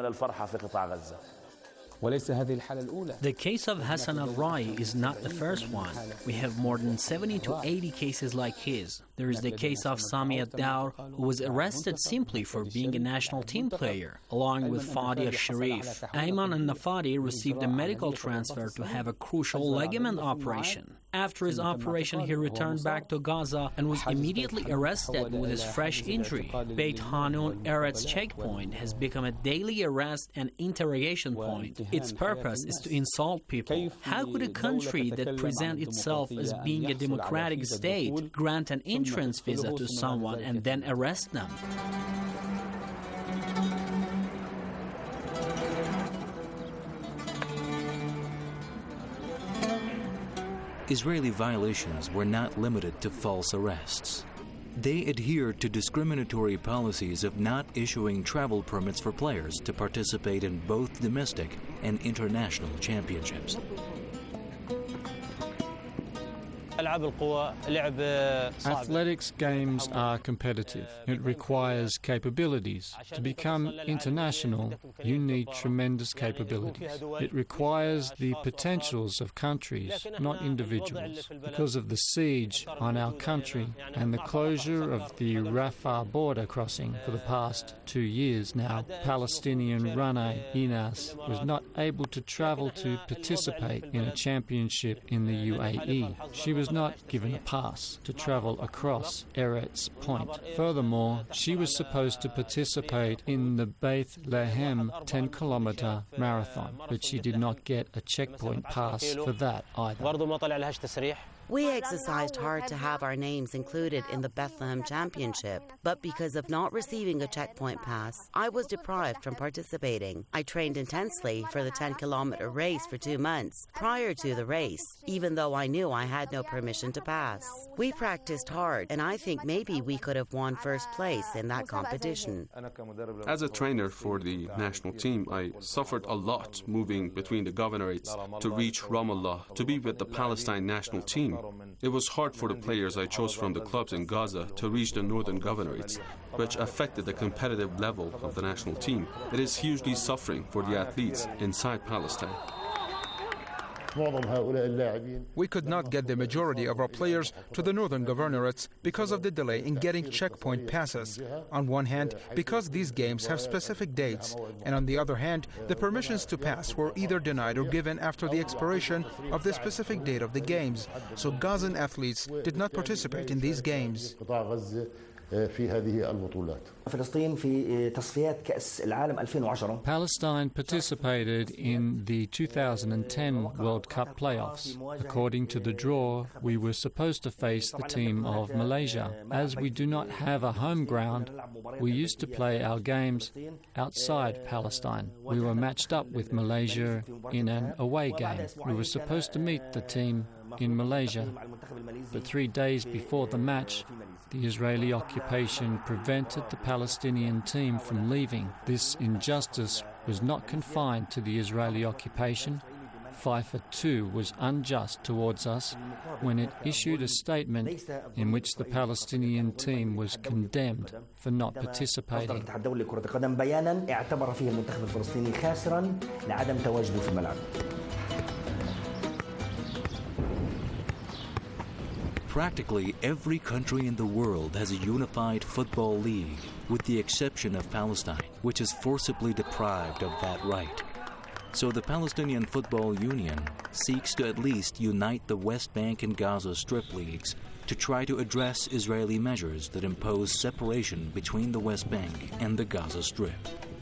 The case of Hassan al-Rai is not the first one. We have more than seventy to eighty cases like his. There is the case of Sami ad-Daur, who was arrested simply for being a national team player, along with Fadi al-Sharif. Ayman al-Nafadi received a medical transfer to have a crucial ligament operation. After his operation, he returned back to Gaza and was immediately arrested with his fresh injury. Beit Hanun Eretz checkpoint has become a daily arrest and interrogation point. Its purpose is to insult people. How could a country that presents itself as being a democratic state grant an entrance visa to someone and then arrest them? Israeli violations were not limited to false arrests. They adhered to discriminatory policies of not issuing travel permits for players to participate in both domestic and international championships. Athletics games are competitive. It requires capabilities. To become international, you need tremendous capabilities. It requires the potentials of countries, not individuals. Because of the siege on our country and the closure of the Rafah border crossing for the past two years now, Palestinian runner Inas was not able to travel to participate in a championship in the U A E. She was not given a pass to travel across Eretz Point. Furthermore, she was supposed to participate in the Beit Lehem ten kilometre marathon, but she did not get a checkpoint pass for that either. We exercised hard to have our names included in the Bethlehem Championship, but because of not receiving a checkpoint pass, I was deprived from participating. I trained intensely for the ten kilometre race for two months prior to the race, even though I knew I had no permission to pass. We practiced hard, and I think maybe we could have won first place in that competition. As a trainer for the national team, I suffered a lot moving between the governorates to reach Ramallah to be with the Palestine national team. It was hard for the players I chose from the clubs in Gaza to reach the northern governorates, which affected the competitive level of the national team. It is hugely suffering for the athletes inside Palestine. We could not get the majority of our players to the northern governorates because of the delay in getting checkpoint passes. On one hand, because these games have specific dates, and on the other hand, the permissions to pass were either denied or given after the expiration of the specific date of the games. So Gazan athletes did not participate in these games. Palestine participated in the two thousand ten World Cup playoffs. According to the draw, we were supposed to face the team of Malaysia. As we do not have a home ground, we used to play our games outside Palestine. We were matched up with Malaysia in an away game. We were supposed to meet the team in Malaysia, but three days before the match, the Israeli occupation prevented the Palestinian team from leaving. This injustice was not confined to the Israeli occupation. FIFA too was unjust towards us when it issued a statement in which the Palestinian team was condemned for not participating. Practically every country in the world has a unified football league, with the exception of Palestine, which is forcibly deprived of that right. So the Palestinian Football Union seeks to at least unite the West Bank and Gaza Strip leagues to try to address Israeli measures that impose separation between the West Bank and the Gaza Strip.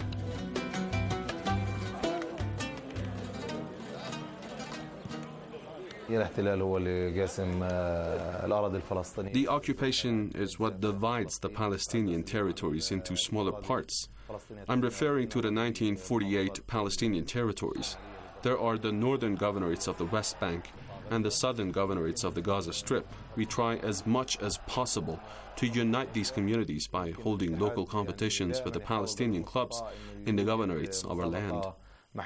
The occupation is what divides the Palestinian territories into smaller parts. I'm referring to the nineteen forty-eight Palestinian territories. There are the northern governorates of the West Bank and the southern governorates of the Gaza Strip. We try as much as possible to unite these communities by holding local competitions with the Palestinian clubs in the governorates of our land. We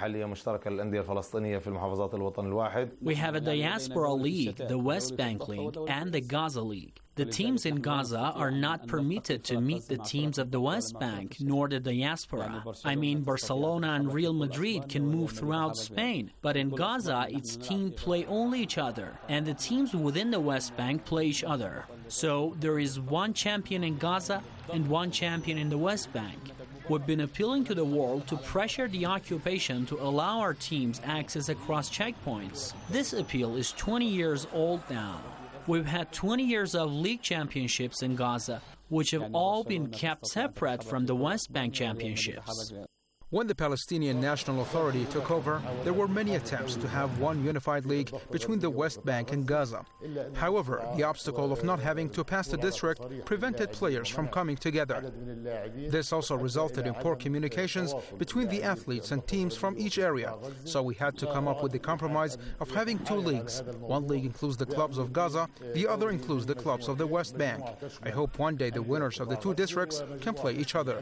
have a diaspora league, the West Bank League, and the Gaza League. The teams in Gaza are not permitted to meet the teams of the West Bank, nor the diaspora. I mean, Barcelona and Real Madrid can move throughout Spain, but in Gaza, its teams play only each other, and the teams within the West Bank play each other. So there is one champion in Gaza and one champion in the West Bank. We've been appealing to the world to pressure the occupation to allow our teams access across checkpoints. This appeal is twenty years old now. We've had twenty years of league championships in Gaza, which have all been kept separate from the West Bank championships. When the Palestinian National Authority took over, there were many attempts to have one unified league between the West Bank and Gaza. However, the obstacle of not having to pass the district prevented players from coming together. This also resulted in poor communications between the athletes and teams from each area, so we had to come up with the compromise of having two leagues. One league includes the clubs of Gaza, the other includes the clubs of the West Bank. I hope one day the winners of the two districts can play each other.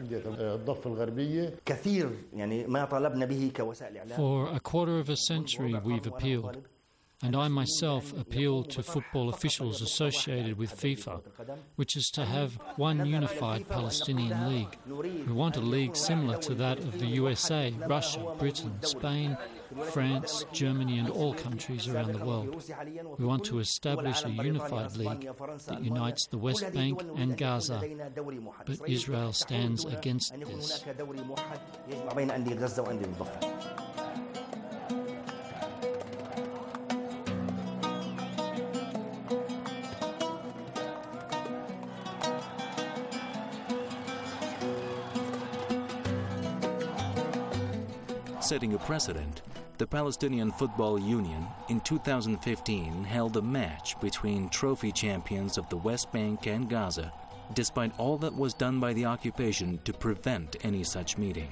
For a quarter of a century we've appealed, and I myself appealed to football officials associated with FIFA, which is to have one unified Palestinian league. We want a league similar to that of the U S A, Russia, Britain, Spain, France, Germany and all countries around the world. We want to establish a unified league that unites the West Bank and Gaza, but Israel stands against this. Setting a precedent, the Palestinian Football Union in two thousand fifteen held a match between trophy champions of the West Bank and Gaza, despite all that was done by the occupation to prevent any such meeting.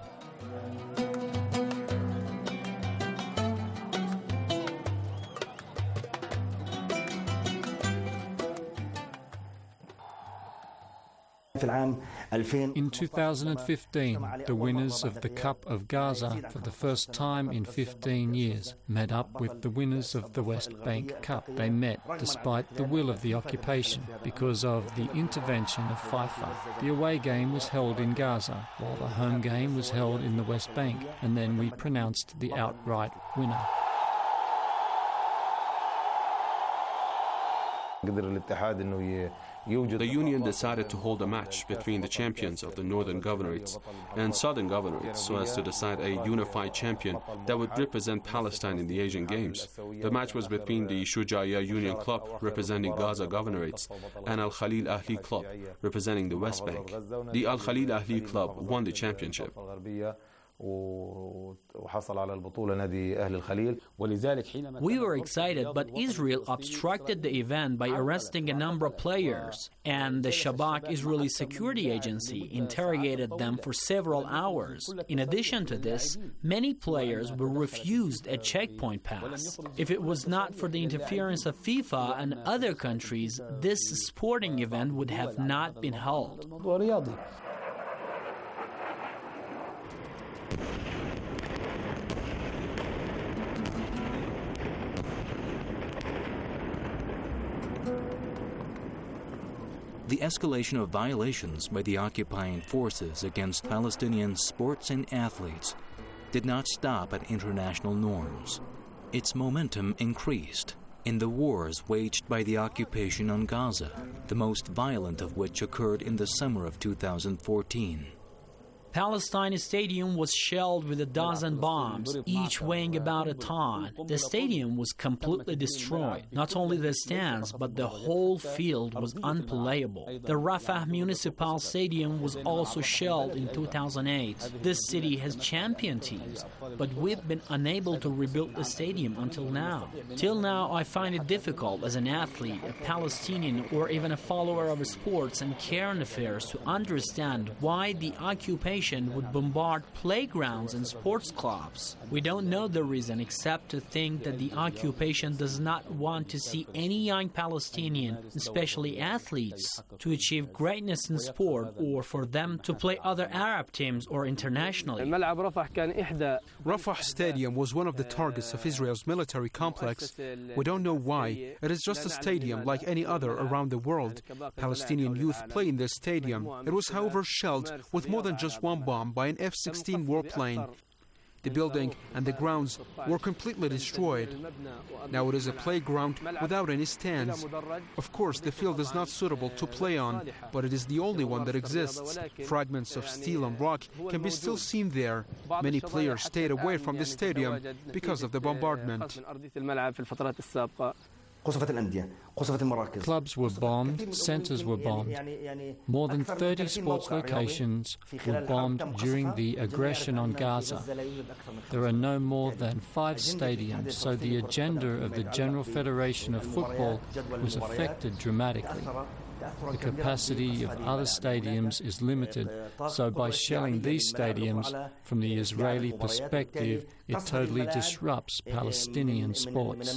In two thousand fifteen, the winners of the Cup of Gaza for the first time in fifteen years met up with the winners of the West Bank Cup. They met despite the will of the occupation because of the intervention of FIFA. The away game was held in Gaza, while the home game was held in the West Bank, and then we pronounced the outright winner. The union decided to hold a match between the champions of the northern governorates and southern governorates so as to decide a unified champion that would represent Palestine in the Asian Games. The match was between the Shujaiya Union Club, representing Gaza governorates, and Al Khalil Ahli Club, representing the West Bank. The Al Khalil Ahli Club won the championship. We were excited, but Israel obstructed the event by arresting a number of players, and the Shabak Israeli security agency interrogated them for several hours. In addition to this, many players were refused a checkpoint pass. If it was not for the interference of FIFA and other countries, this sporting event would have not been held. The escalation of violations by the occupying forces against Palestinian sports and athletes did not stop at international norms. Its momentum increased in the wars waged by the occupation on Gaza, the most violent of which occurred in the summer of two thousand fourteen. Palestine Stadium was shelled with a dozen bombs, each weighing about a ton. The stadium was completely destroyed. Not only the stands, but the whole field was unplayable. The Rafah Municipal Stadium was also shelled in two thousand eight. This city has champion teams, but we've been unable to rebuild the stadium until now. Till now, I find it difficult as an athlete, a Palestinian, or even a follower of sports and current affairs to understand why the occupation would bombard playgrounds and sports clubs. We don't know the reason except to think that the occupation does not want to see any young Palestinian, especially athletes, to achieve greatness in sport or for them to play other Arab teams or internationally. Rafah Stadium was one of the targets of Israel's military complex. We don't know why. It is just a stadium like any other around the world. Palestinian youth play in this stadium. It was, however, shelled with more than just one bomb by an F sixteen warplane. The building and the grounds were completely destroyed. Now it is a playground without any stands. Of course, the field is not suitable to play on, but it is the only one that exists. Fragments of steel and rock can be still seen there. Many players stayed away from the stadium because of the bombardment. Clubs were bombed, centres were bombed. More than thirty sports locations were bombed during the aggression on Gaza. There are no more than five stadiums, so the agenda of the General Federation of Football was affected dramatically. The capacity of other stadiums is limited, so by shelling these stadiums, from the Israeli perspective, it totally disrupts Palestinian sports.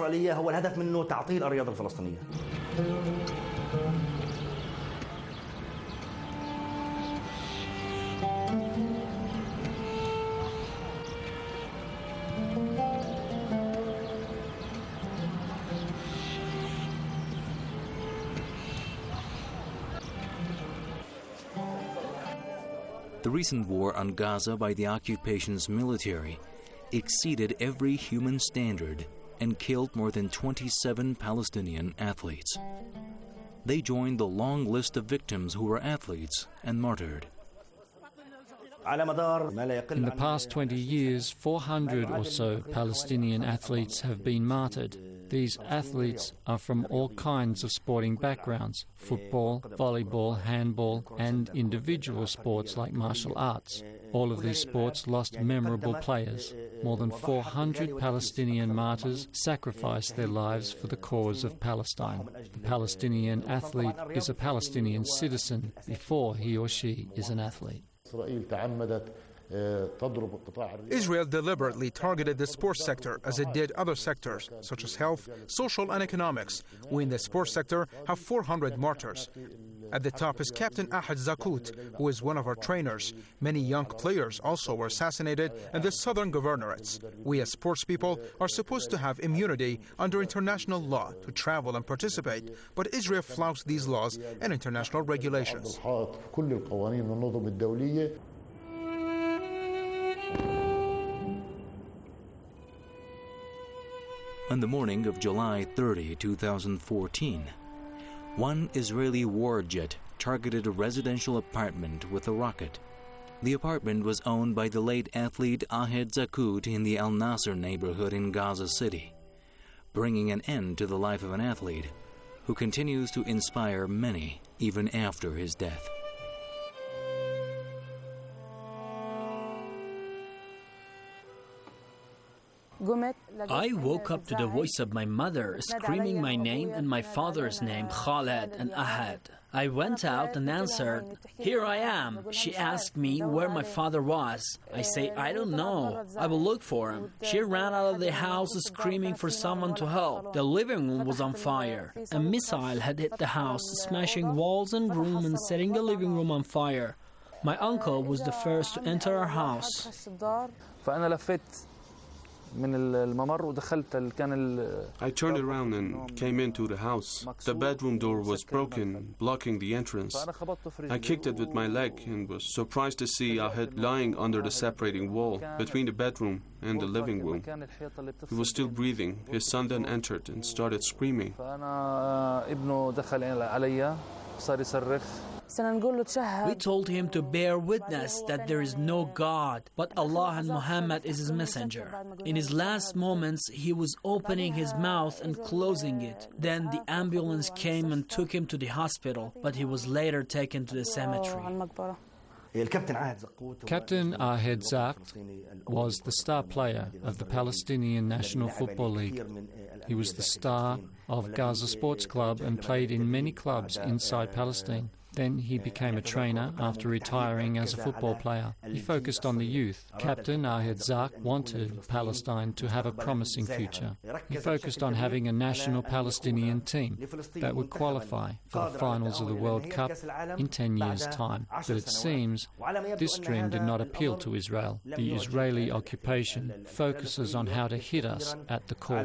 The recent war on Gaza by the occupation's military exceeded every human standard and killed more than twenty-seven Palestinian athletes. They joined the long list of victims who were athletes and martyred. In the past twenty years, four hundred or so Palestinian athletes have been martyred. These athletes are from all kinds of sporting backgrounds: football, volleyball, handball, and individual sports like martial arts. All of these sports lost memorable players. More than four hundred Palestinian martyrs sacrificed their lives for the cause of Palestine. The Palestinian athlete is a Palestinian citizen before he or she is an athlete. Israel deliberately targeted the sports sector as it did other sectors, such as health, social and economics. We in the sports sector have four hundred martyrs. At the top is Captain Ahad Zakut, who is one of our trainers. Many young players also were assassinated in the southern governorates. We as sports people are supposed to have immunity under international law to travel and participate, but Israel flouts these laws and international regulations. On the morning of July thirtieth, two thousand fourteen, one Israeli war jet targeted a residential apartment with a rocket. The apartment was owned by the late athlete Ahad Zakut in the Al Nasser neighborhood in Gaza City, bringing an end to the life of an athlete who continues to inspire many even after his death. I woke up to the voice of my mother screaming my name and my father's name, Khaled and Ahad. I went out and answered, "Here I am." She asked me where my father was. I say, "I don't know. I will look for him." She ran out of the house screaming for someone to help. The living room was on fire. A missile had hit the house, smashing walls and room and setting the living room on fire. My uncle was the first to enter our house. I turned around and came into the house. The bedroom door was broken, blocking the entrance. I kicked it with my leg and was surprised to see Ahad lying under the separating wall between the bedroom and the living room. He was still breathing. His son then entered and started screaming. We told him to bear witness that there is no God, but Allah and Muhammad is his messenger. In his last moments, he was opening his mouth and closing it. Then the ambulance came and took him to the hospital, but he was later taken to the cemetery. Captain Ahad Zakut was the star player of the Palestinian National Football League. He was the star of Gaza Sports Club and played in many clubs inside Palestine. Then he became a trainer after retiring as a football player. He focused on the youth. Captain Ahad Zakut wanted Palestine to have a promising future. He focused on having a national Palestinian team that would qualify for the finals of the World Cup in ten years' time. But it seems this dream did not appeal to Israel. The Israeli occupation focuses on how to hit us at the core.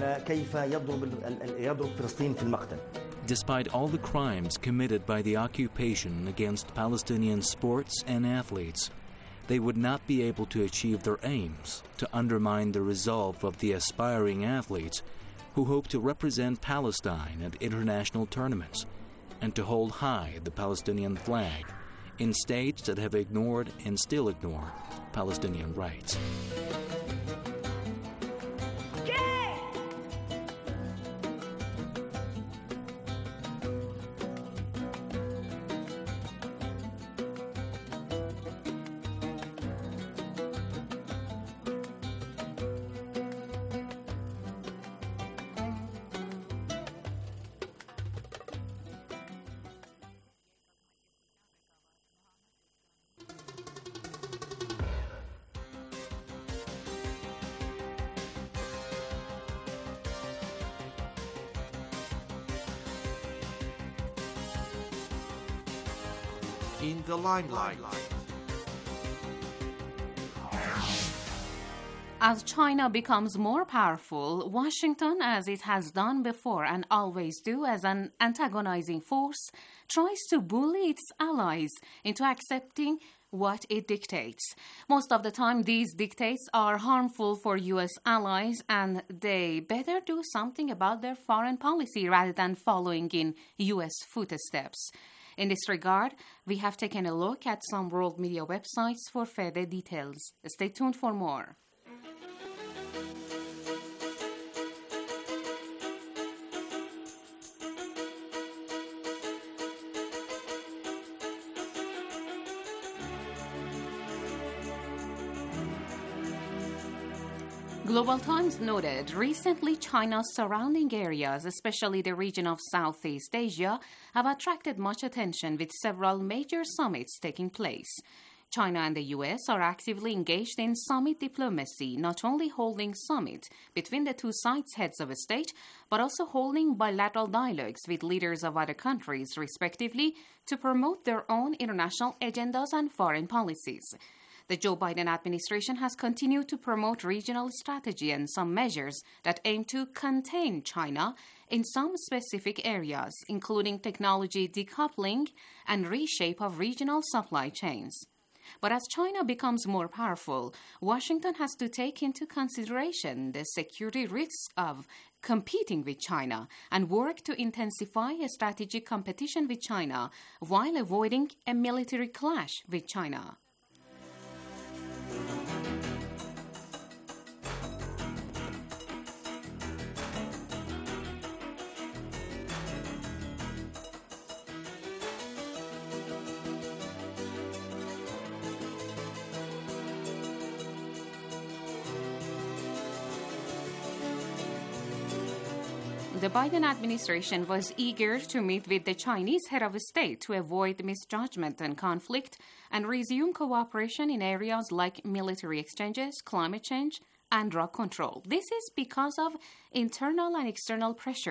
Despite all the crimes committed by the occupation against Palestinian sports and athletes, they would not be able to achieve their aims to undermine the resolve of the aspiring athletes who hope to represent Palestine at international tournaments and to hold high the Palestinian flag in states that have ignored and still ignore Palestinian rights. in the limelight. As China becomes more powerful, Washington, as it has done before and always do as an antagonizing force, tries to bully its allies into accepting what it dictates. Most of the time, these dictates are harmful for U S allies, and they better do something about their foreign policy rather than following in U S footsteps. In this regard, we have taken a look at some world media websites for further details. Stay tuned for more. Global Times noted recently China's surrounding areas, especially the region of Southeast Asia, have attracted much attention with several major summits taking place. China and the U S are actively engaged in summit diplomacy, not only holding summits between the two sides' heads of state, but also holding bilateral dialogues with leaders of other countries, respectively, to promote their own international agendas and foreign policies. The Joe Biden administration has continued to promote regional strategy and some measures that aim to contain China in some specific areas, including technology decoupling and reshape of regional supply chains. But as China becomes more powerful, Washington has to take into consideration the security risks of competing with China and work to intensify a strategic competition with China while avoiding a military clash with China. The Biden administration was eager to meet with the Chinese head of state to avoid misjudgment and conflict and resume cooperation in areas like military exchanges, climate change, and drug control. This is because of internal and external pressure